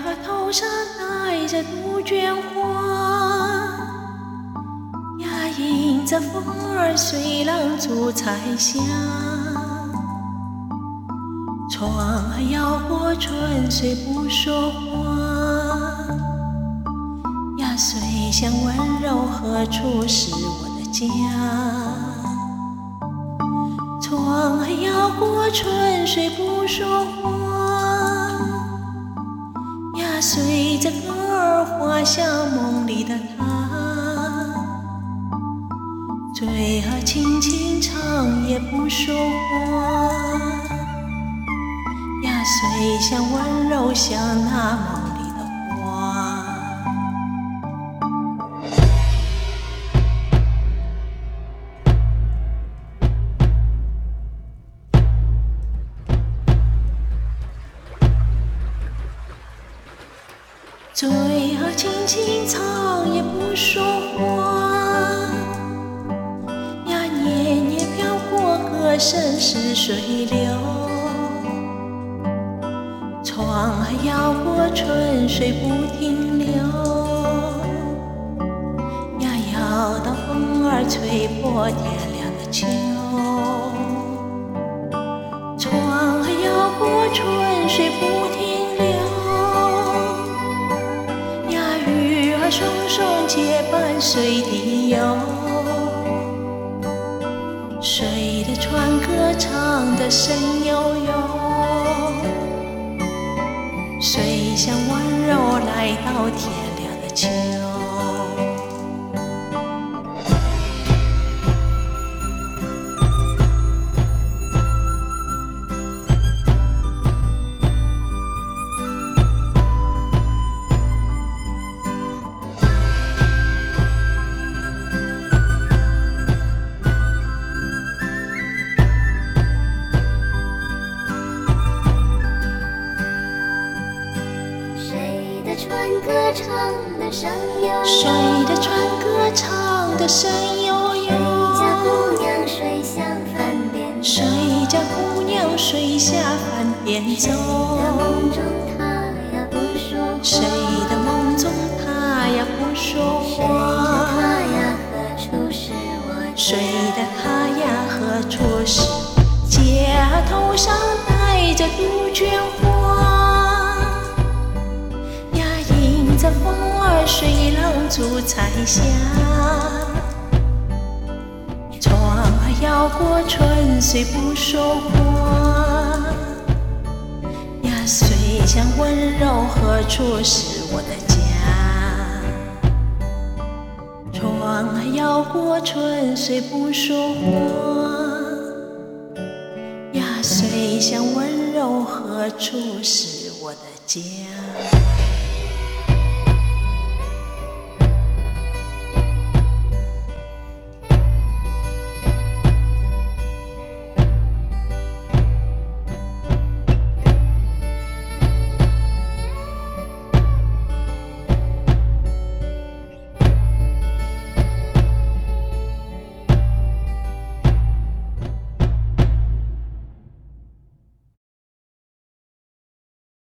头上戴着杜鹃花，呀，迎着风儿随浪逐彩霞。窗儿摇过春水不说话，呀，水乡温柔何处是我的家？窗儿摇过春水不说话，呀，随着歌儿滑向梦里的他。嘴儿轻轻唱也不说话，呀，水乡温柔像那梦里的花。嘴儿轻轻唱也不说话，呀，年年飘过歌声似水流。窗儿摇过春水不停留，呀，摇到风儿吹破天亮的秋。窗儿摇过春水不停留，呀，鱼儿双双结伴水底游。水的船歌唱得声悠悠，水乡温柔来到天亮的秋。 船歌唱得声悠悠， 水的船歌唱得声悠悠， 谁家姑娘水下翻边走， 谁家姑娘水下翻边走。 谁的梦中他呀不说话， 谁的他呀何处是家头上戴着杜鹃花，呀，迎着风儿随浪逐彩霞。窗儿摇过春水不说话，呀，水乡温柔何处是我的家？窗儿摇过春水不说话，呀，水乡温柔何处是我的家？